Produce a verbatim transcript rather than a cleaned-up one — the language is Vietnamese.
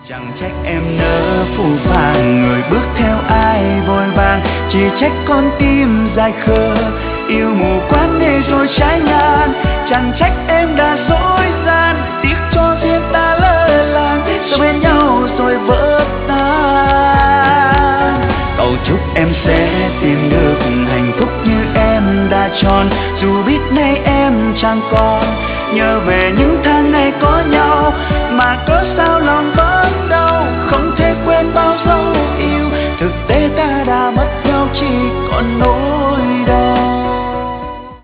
Chẳng trách em nỡ phũ phàng, người bước theo ai vội vàng, chỉ trách con tim dài khờ yêu mù quáng để rồi trái ngang. Chẳng trách em đã dối gian, tiếc cho riêng ta lỡ làng, rồi bên nhau rồi vỡ tan. Cầu chúc em sẽ tìm được hạnh phúc như em đã chọn, dù biết nay em chẳng còn nhớ về những tháng ngày có nhau mà có